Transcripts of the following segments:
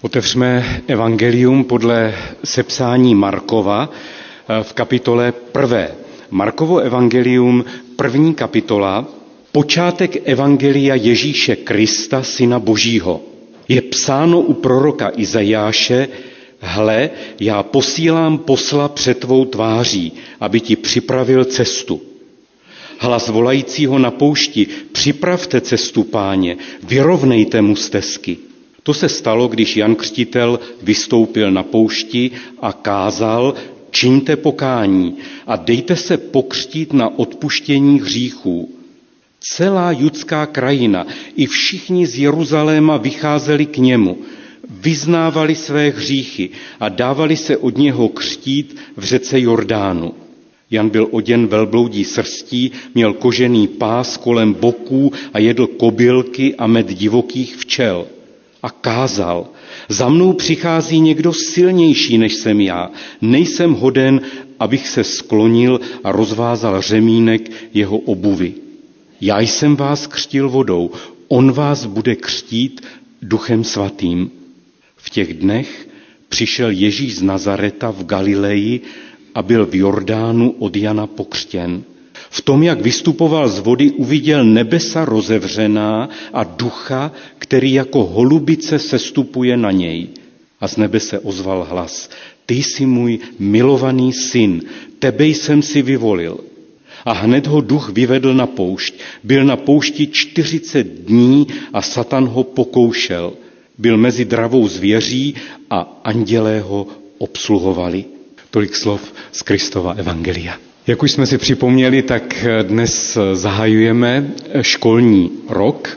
Otevřme evangelium podle sepsání Markova v kapitole 1. Markovo evangelium, 1. kapitola, počátek evangelia Ježíše Krista, Syna Božího. Je psáno u proroka Izajáše: Hle, já posílám posla před tvou tváří, aby ti připravil cestu. Hlas volajícího na poušti: připravte cestu Páně, vyrovnejte mu stezky. To se stalo, když Jan Křtitel vystoupil na poušti a kázal: čiňte pokání a dejte se pokřtít na odpuštění hříchů. Celá judská krajina i všichni z Jeruzaléma vycházeli k němu, vyznávali své hříchy a dávali se od něho křtít v řece Jordánu. Jan byl oděn velbloudí srstí, měl kožený pás kolem boků a jedl kobylky a med divokých včel. A kázal: za mnou přichází někdo silnější než jsem já. Nejsem hoden, abych se sklonil a rozvázal řemínek jeho obuvy. Já jsem vás křtil vodou, on vás bude křtít Duchem svatým. V těch dnech přišel Ježíš z Nazareta v Galileji a byl v Jordánu od Jana pokřtěn. V tom, jak vystupoval z vody, uviděl nebesa rozevřená a ducha, který jako holubice sestupuje na něj. A z nebe se ozval hlas: ty jsi můj milovaný syn, tebe jsem si vyvolil. A hned ho duch vyvedl na poušť. Byl na poušti 40 dní a Satan ho pokoušel. Byl mezi dravou zvěří a andělé ho obsluhovali. Tolik slov z Kristova evangelia. Jak už jsme si připomněli, tak dnes zahajujeme školní rok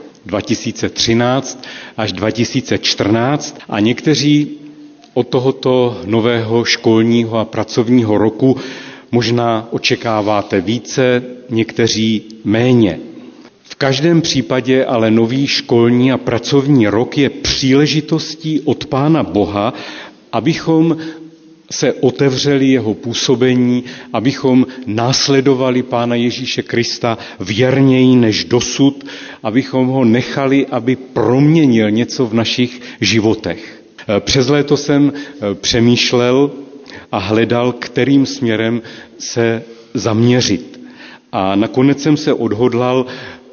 2013 až 2014 a někteří od tohoto nového školního a pracovního roku možná očekáváte více, někteří méně. V každém případě ale nový školní a pracovní rok je příležitostí od Pána Boha, abychom se otevřeli jeho působení, abychom následovali Pána Ježíše Krista věrněji než dosud, abychom ho nechali, aby proměnil něco v našich životech. Přes léto jsem přemýšlel a hledal, kterým směrem se zaměřit. A nakonec jsem se odhodlal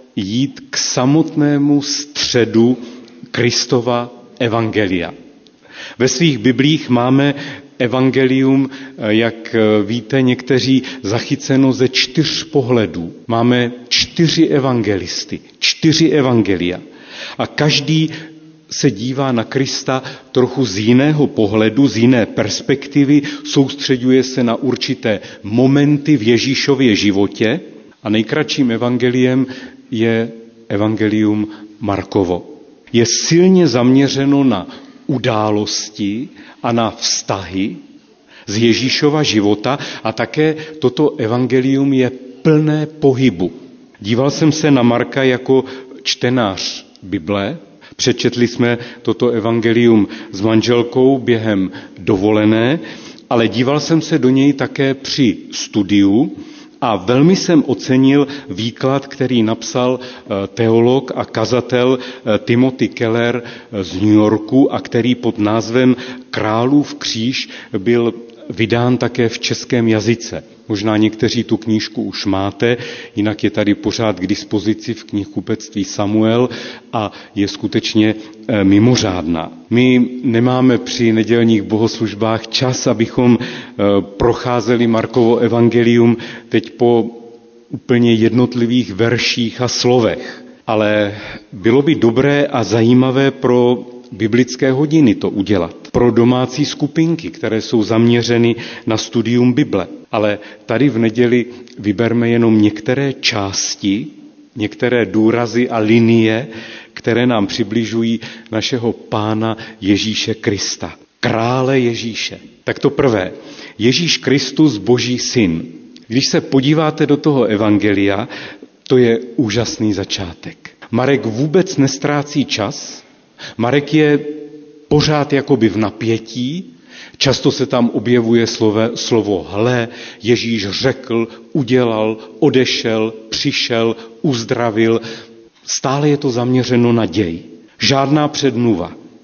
jít k samotnému středu Kristova evangelia. Ve svých biblích máme evangelium, jak víte někteří, zachyceno ze 4 pohledů. Máme 4 evangelisty, 4 evangelia. A každý se dívá na Krista trochu z jiného pohledu, z jiné perspektivy, soustřeďuje se na určité momenty v Ježíšově životě a nejkratším evangeliem je evangelium Markovo. Je silně zaměřeno na události a na vztahy z Ježíšova života a také toto evangelium je plné pohybu. Díval jsem se na Marka jako čtenář Bible. Přečetli jsme toto evangelium s manželkou během dovolené, ale díval jsem se do něj také při studiu a velmi jsem ocenil výklad, který napsal teolog a kazatel Timothy Keller z New Yorku a který pod názvem Králův kříž byl vydán také v českém jazyce. Možná někteří tu knížku už máte, jinak je tady pořád k dispozici v knihkupectví Samuel a je skutečně mimořádná. My nemáme při nedělních bohoslužbách čas, abychom procházeli Markovo evangelium teď po úplně jednotlivých verších a slovech, ale bylo by dobré a zajímavé pro biblické hodiny to udělat. Pro domácí skupinky, které jsou zaměřeny na studium Bible. Ale tady v neděli vyberme jenom některé části, některé důrazy a linie, které nám přibližují našeho Pána Ježíše Krista. Krále Ježíše. Tak to prvé. Ježíš Kristus, Boží syn. Když se podíváte do toho evangelia, to je úžasný začátek. Marek vůbec nestrácí čas. Marek je pořád jakoby v napětí, často se tam objevuje slovo hle, Ježíš řekl, udělal, odešel, přišel, uzdravil. Stále je to zaměřeno na děj. Žádná předmluva.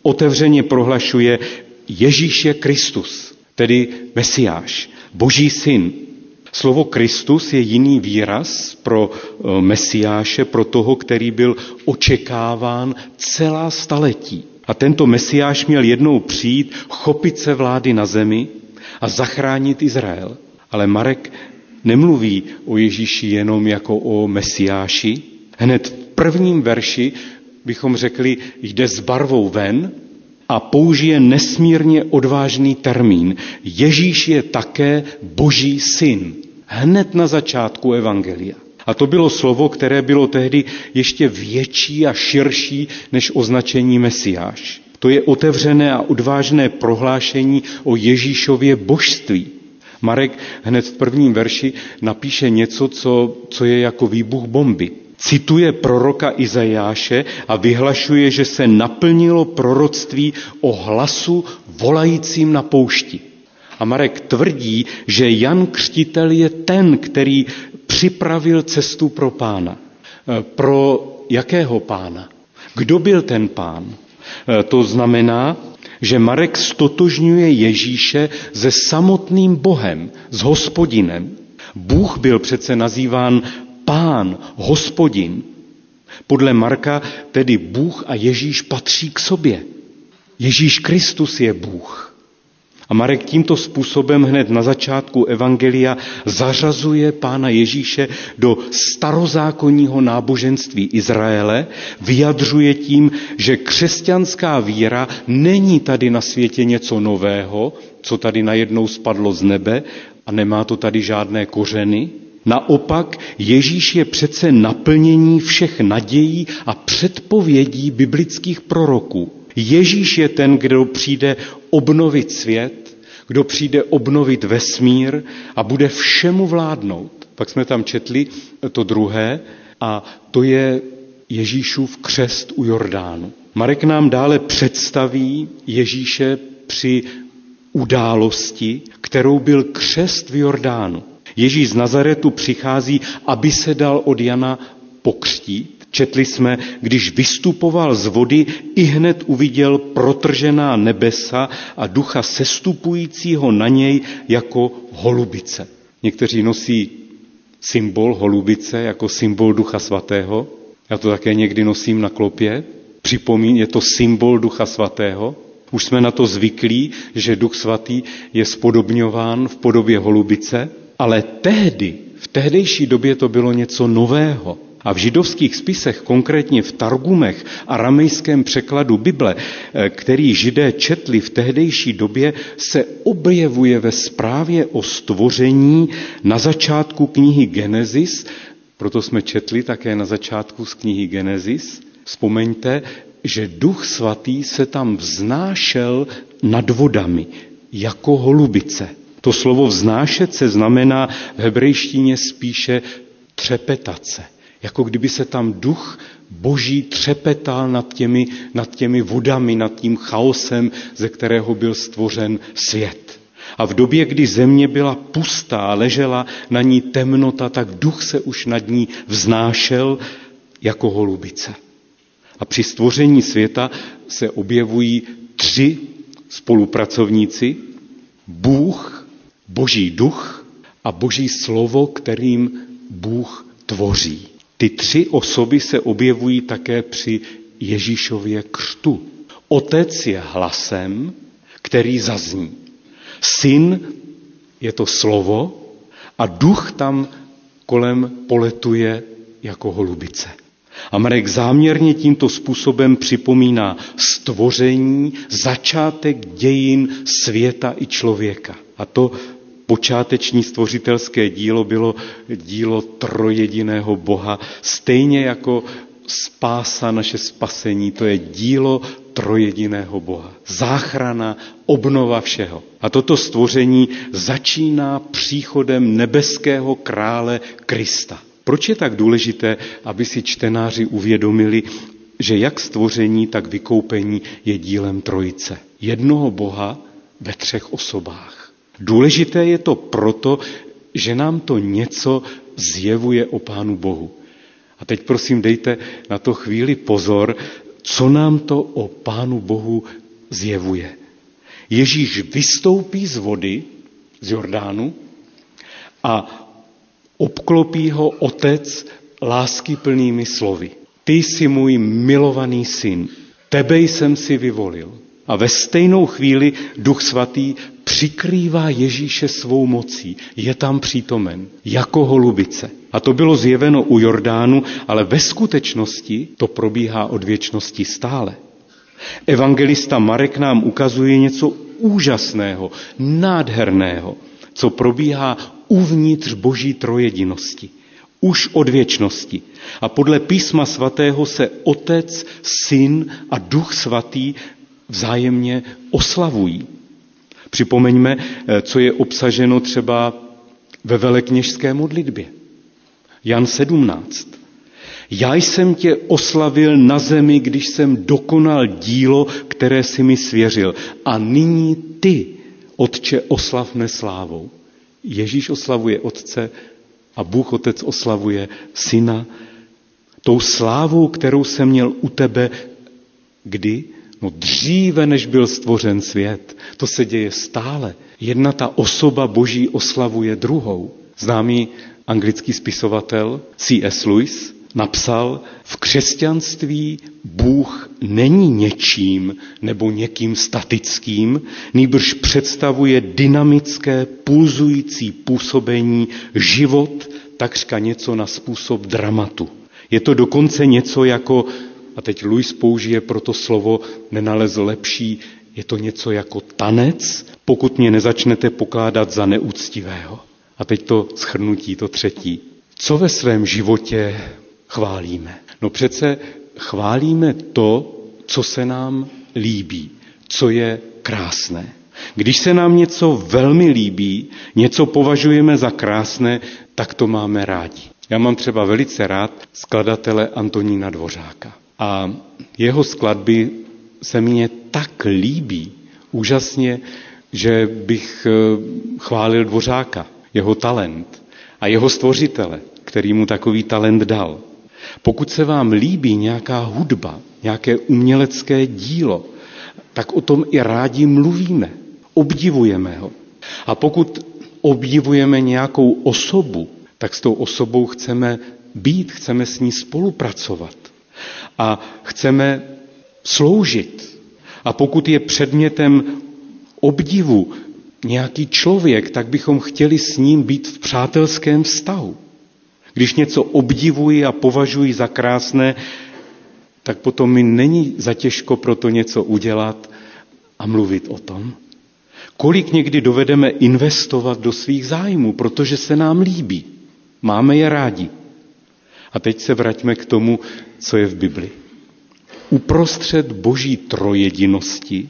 otevřeně prohlašuje, Ježíš je Kristus, tedy Mesiáš, Boží syn. Slovo Kristus je jiný výraz pro Mesiáše, pro toho, který byl očekáván celá staletí. A tento Mesiáš měl jednou přijít, chopit se vlády na zemi a zachránit Izrael. Ale Marek nemluví o Ježíši jenom jako o Mesiáši. Hned v prvním verši bychom řekli, jde s barvou ven a použije nesmírně odvážný termín. Ježíš je také Boží syn. Hned na začátku evangelia. A to bylo slovo, které bylo tehdy ještě větší a širší než označení Mesiáš. To je otevřené a odvážné prohlášení o Ježíšově božství. Marek hned v prvním verši napíše něco, co je jako výbuch bomby. Cituje proroka Izajáše a vyhlašuje, že se naplnilo proroctví o hlasu volajícím na poušti. A Marek tvrdí, že Jan Křtitel je ten, který připravil cestu pro Pána. Pro jakého Pána? Kdo byl ten Pán? To znamená, že Marek stotožňuje Ježíše se samotným Bohem, s Hospodinem. Bůh byl přece nazýván Pán, Hospodin. Podle Marka tedy Bůh a Ježíš patří k sobě. Ježíš Kristus je Bůh. A Marek tímto způsobem hned na začátku evangelia zařazuje Pána Ježíše do starozákonního náboženství Izraele, vyjadřuje tím, že křesťanská víra není tady na světě něco nového, co tady najednou spadlo z nebe a nemá to tady žádné kořeny. Naopak Ježíš je přece naplnění všech nadějí a předpovědí biblických proroků. Ježíš je ten, kdo přijde obnovit svět, kdo přijde obnovit vesmír a bude všemu vládnout. Pak jsme tam četli to druhé a to je Ježíšův křest u Jordánu. Marek nám dále představí Ježíše při události, kterou byl křest v Jordánu. Ježíš z Nazaretu přichází, aby se dal od Jana pokřtít. Četli jsme, když vystupoval z vody, ihned uviděl protržená nebesa a ducha sestupujícího na něj jako holubice. Někteří nosí symbol holubice jako symbol Ducha Svatého. Já to také někdy nosím na klopě. Je to symbol Ducha Svatého. Už jsme na to zvyklí, že Duch Svatý je spodobňován v podobě holubice, ale v tehdejší době to bylo něco nového. A v židovských spisech, konkrétně v Targumech, aramejském překladu Bible, který Židé četli v tehdejší době, se objevuje ve zprávě o stvoření na začátku knihy Genesis, proto jsme četli také na začátku z knihy Genesis. Vzpomeňte, že Duch Svatý se tam vznášel nad vodami jako holubice. To slovo vznášet se znamená v hebrejštině spíše třepetace. Jako kdyby se tam Duch Boží třepetal nad těmi vodami, nad tím chaosem, ze kterého byl stvořen svět. A v době, kdy země byla pustá, ležela na ní temnota, tak Duch se už nad ní vznášel jako holubice. A při stvoření světa se objevují 3 spolupracovníci, Bůh, Boží duch a Boží slovo, kterým Bůh tvoří. Ty 3 osoby se objevují také při Ježíšově křtu. Otec je hlasem, který zazní. Syn je to slovo a duch tam kolem poletuje jako holubice. A Marek záměrně tímto způsobem připomíná stvoření, začátek dějin světa i člověka. A to počáteční stvořitelské dílo bylo dílo trojjediného Boha, stejně jako spása, naše spasení, to je dílo trojjediného Boha. Záchrana, obnova všeho. A toto stvoření začíná příchodem nebeského krále Krista. Proč je tak důležité, aby si čtenáři uvědomili, že jak stvoření, tak vykoupení je dílem Trojice. Jednoho Boha ve 3 osobách. Důležité je to proto, že nám to něco zjevuje o Pánu Bohu. A teď prosím dejte na to chvíli pozor, co nám to o Pánu Bohu zjevuje. Ježíš vystoupí z vody, z Jordánu, a obklopí ho Otec láskyplnými slovy. Ty jsi můj milovaný syn, tebe jsem si vyvolil. A ve stejnou chvíli Duch Svatý přikrývá Ježíše svou mocí. Je tam přítomen, jako holubice. A to bylo zjeveno u Jordánu, ale ve skutečnosti to probíhá od věčnosti stále. Evangelista Marek nám ukazuje něco úžasného, nádherného, co probíhá uvnitř Boží trojedinosti. Už od věčnosti. A podle Písma svatého se Otec, Syn a Duch Svatý vzájemně oslavují. Připomeňme, co je obsaženo třeba ve velekněžské modlitbě. Jan 17. Já jsem tě oslavil na zemi, když jsem dokonal dílo, které si mi svěřil. A nyní ty, Otče, oslav mne slávou. Ježíš oslavuje Otce a Bůh Otec oslavuje Syna. Tou slávou, kterou jsem měl u tebe, kdy? No dříve, než byl stvořen svět. To se děje stále. Jedna ta osoba Boží oslavuje druhou. Známý anglický spisovatel C.S. Lewis napsal, v křesťanství Bůh není něčím nebo někým statickým, nýbrž představuje dynamické, pulzující působení, život, takřka něco na způsob dramatu. Je to dokonce něco jako, a teď Lewis použije pro to slovo, nenalezl lepší, je to něco jako tanec, pokud mě nezačnete pokládat za neúctivého. A teď to shrnutí, to třetí. Co ve svém životě chválíme? No přece chválíme to, co se nám líbí, co je krásné. Když se nám něco velmi líbí, něco považujeme za krásné, tak to máme rádi. Já mám třeba velice rád skladatele Antonína Dvořáka. A jeho skladby se mně tak líbí úžasně, že bych chválil Dvořáka, jeho talent a jeho stvořitele, který mu takový talent dal. Pokud se vám líbí nějaká hudba, nějaké umělecké dílo, tak o tom i rádi mluvíme, obdivujeme ho. A pokud obdivujeme nějakou osobu, tak s tou osobou chceme být, chceme s ní spolupracovat a chceme sloužit. A pokud je předmětem obdivu nějaký člověk, tak bychom chtěli s ním být v přátelském vztahu. Když něco obdivuji a považuji za krásné, tak potom mi není zatěžko pro to něco udělat a mluvit o tom. Kolik někdy dovedeme investovat do svých zájmů, protože se nám líbí. Máme je rádi. A teď se vraťme k tomu, co je v Bibli. Uprostřed Boží trojedinosti,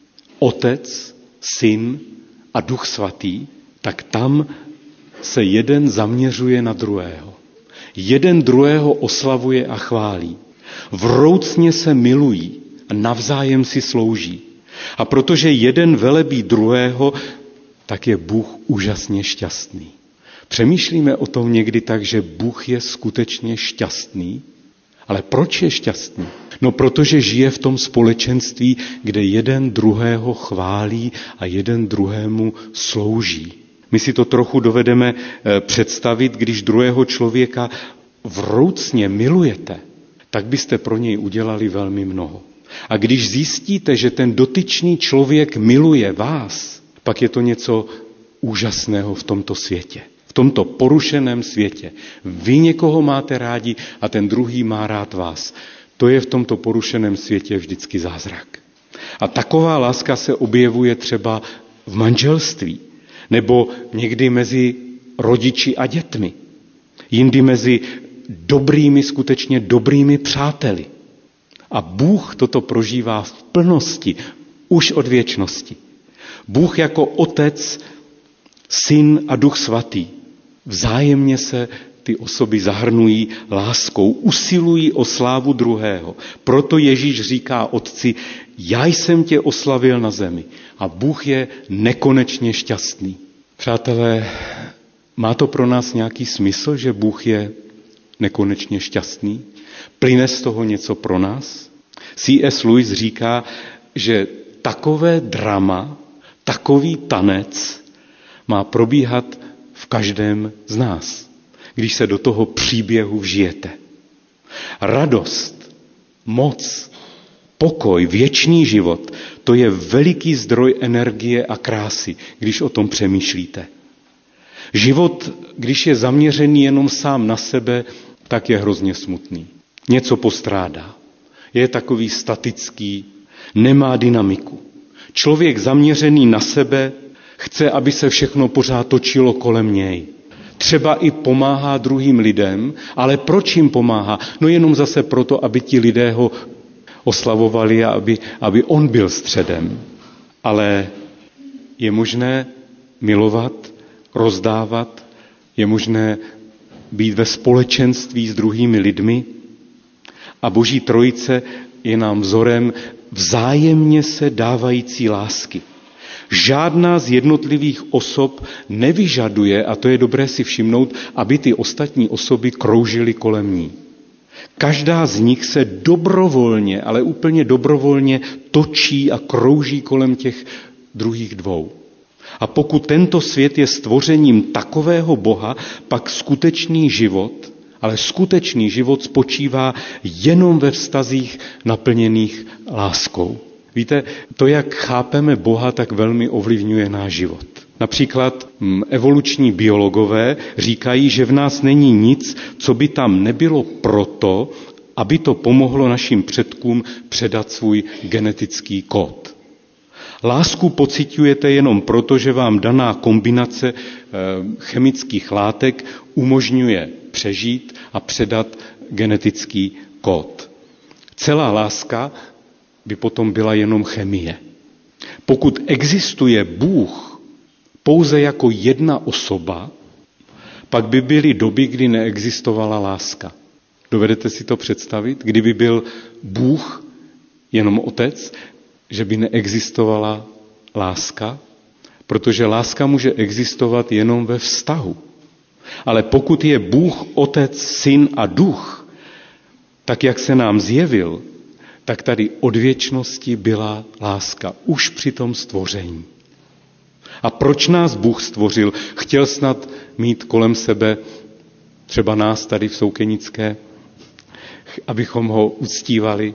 Otec, Syn a Duch Svatý, tak tam se jeden zaměřuje na druhého. Jeden druhého oslavuje a chválí. Vroucně se milují a navzájem si slouží. A protože jeden velebí druhého, tak je Bůh úžasně šťastný. Přemýšlíme o tom někdy tak, že Bůh je skutečně šťastný. Ale proč je šťastný? No protože žije v tom společenství, kde jeden druhého chválí a jeden druhému slouží. My si to trochu dovedeme představit, když druhého člověka vroucně milujete, tak byste pro něj udělali velmi mnoho. A když zjistíte, že ten dotyčný člověk miluje vás, pak je to něco úžasného v tomto světě. V tomto porušeném světě. Vy někoho máte rádi a ten druhý má rád vás. To je v tomto porušeném světě vždycky zázrak. A taková láska se objevuje třeba v manželství, nebo někdy mezi rodiči a dětmi, jindy mezi dobrými, skutečně dobrými přáteli. A Bůh toto prožívá v plnosti, už od věčnosti. Bůh jako Otec, Syn a Duch Svatý. Vzájemně se ty osoby zahrnují láskou, usilují o slávu druhého. Proto Ježíš říká Otci, já jsem tě oslavil na zemi. A Bůh je nekonečně šťastný. Přátelé, má to pro nás nějaký smysl, že Bůh je nekonečně šťastný? Plyne z toho něco pro nás? C.S. Lewis říká, že takové drama, takový tanec má probíhat v každém z nás, když se do toho příběhu vžijete. Radost, moc, pokoj, věčný život, to je veliký zdroj energie a krásy, když o tom přemýšlíte. Život, když je zaměřený jenom sám na sebe, tak je hrozně smutný. Něco postrádá. Je takový statický, nemá dynamiku. Člověk zaměřený na sebe chce, aby se všechno pořád točilo kolem něj. Třeba i pomáhá druhým lidem, ale proč jim pomáhá? No jenom zase proto, aby ti lidé ho oslavovali a aby on byl středem. Ale je možné milovat, rozdávat, je možné být ve společenství s druhými lidmi a Boží trojice je nám vzorem vzájemně se dávající lásky. Žádná z jednotlivých osob nevyžaduje, a to je dobré si všimnout, aby ty ostatní osoby kroužily kolem ní. Každá z nich se dobrovolně, ale úplně dobrovolně točí a krouží kolem těch druhých dvou. A pokud tento svět je stvořením takového Boha, pak skutečný život, ale skutečný život spočívá jenom ve vztazích naplněných láskou. Víte, to, jak chápeme Boha, tak velmi ovlivňuje náš život. Například evoluční biologové říkají, že v nás není nic, co by tam nebylo proto, aby to pomohlo našim předkům předat svůj genetický kód. Lásku pociťujete jenom proto, že vám daná kombinace chemických látek umožňuje přežít a předat genetický kód. Celá láska by potom byla jenom chemie. Pokud existuje Bůh pouze jako jedna osoba, pak by byly doby, kdy neexistovala láska. Dovedete si to představit? Kdyby byl Bůh jenom Otec, že by neexistovala láska? Protože láska může existovat jenom ve vztahu. Ale pokud je Bůh, Otec, Syn a Duch, tak jak se nám zjevil, tak tady od věčnosti byla láska, už při tom stvoření. A proč nás Bůh stvořil? Chtěl snad mít kolem sebe, třeba nás tady v Soukenické, abychom ho uctívali?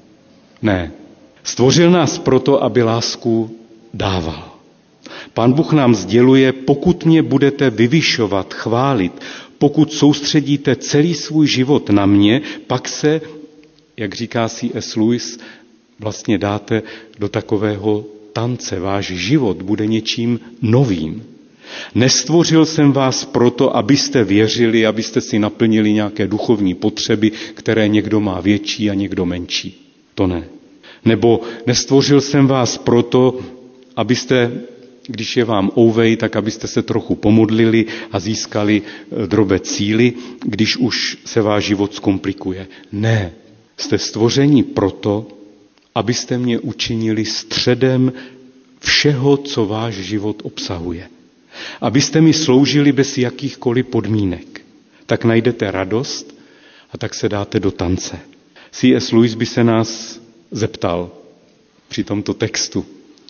Ne. Stvořil nás proto, aby lásku dával. Pán Bůh nám sděluje, pokud mě budete vyvyšovat, chválit, pokud soustředíte celý svůj život na mě, pak se, jak říká C.S. Lewis, vlastně dáte do takového tance. Váš život bude něčím novým. Nestvořil jsem vás proto, abyste věřili, abyste si naplnili nějaké duchovní potřeby, které někdo má větší a někdo menší. To ne. Nebo nestvořil jsem vás proto, abyste, když je vám ouvej, tak abyste se trochu pomodlili a získali drobec síly, když už se váš život zkomplikuje. Ne. Jste stvoření proto, abyste mě učinili středem všeho, co váš život obsahuje. Abyste mi sloužili bez jakýchkoliv podmínek. Tak najdete radost a tak se dáte do tance. C.S. Lewis by se nás zeptal při tomto textu.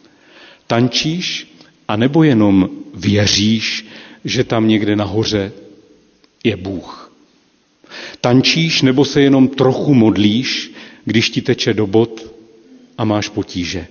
Tančíš, anebo jenom věříš, že tam někde nahoře je Bůh? Tančíš, nebo se jenom trochu modlíš, když ti teče do bot a máš potíže?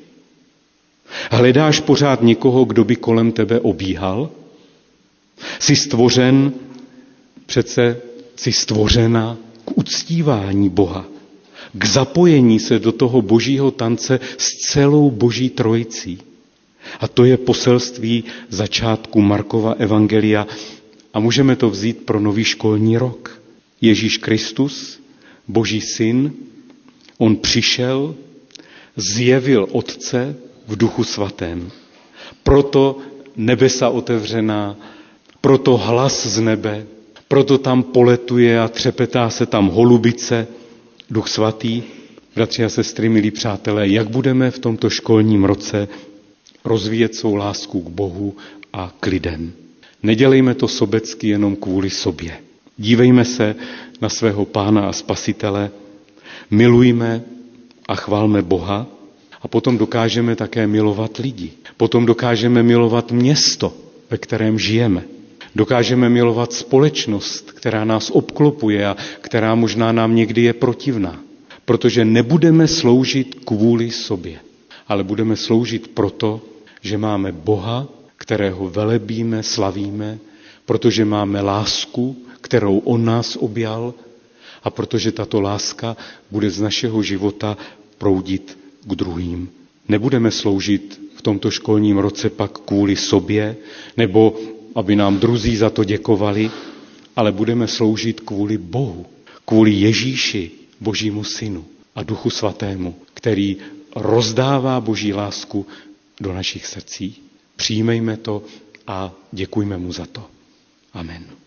Hledáš pořád někoho, kdo by kolem tebe obíhal? Jsi stvořen, přece jsi stvořena k uctívání Boha, k zapojení se do toho božího tance s celou boží trojicí. A to je poselství začátku Markova evangelia a můžeme to vzít pro nový školní rok. Ježíš Kristus, Boží syn, on přišel, zjevil Otce v Duchu svatém. Proto nebesa otevřená, proto hlas z nebe, proto tam poletuje a třepetá se tam holubice, Duch svatý. Bratři a sestry, milí přátelé, jak budeme v tomto školním roce rozvíjet svou lásku k Bohu a k lidem. Nedělejme to sobecky jenom kvůli sobě. Dívejme se na svého Pána a Spasitele, milujme a chválme Boha A potom dokážeme také milovat lidi. Potom dokážeme milovat město, ve kterém žijeme. Dokážeme milovat společnost, která nás obklopuje a která možná nám někdy je protivná. Protože nebudeme sloužit kvůli sobě, ale budeme sloužit proto, že máme Boha, kterého velebíme, slavíme, protože máme lásku, kterou on nás objal, a protože tato láska bude z našeho života proudit k druhým. Nebudeme sloužit v tomto školním roce pak kvůli sobě, nebo aby nám druzí za to děkovali, ale budeme sloužit kvůli Bohu, kvůli Ježíši, Božímu synu a Duchu svatému, který rozdává Boží lásku do našich srdcí. Přijmejme to a děkujme mu za to. Amen.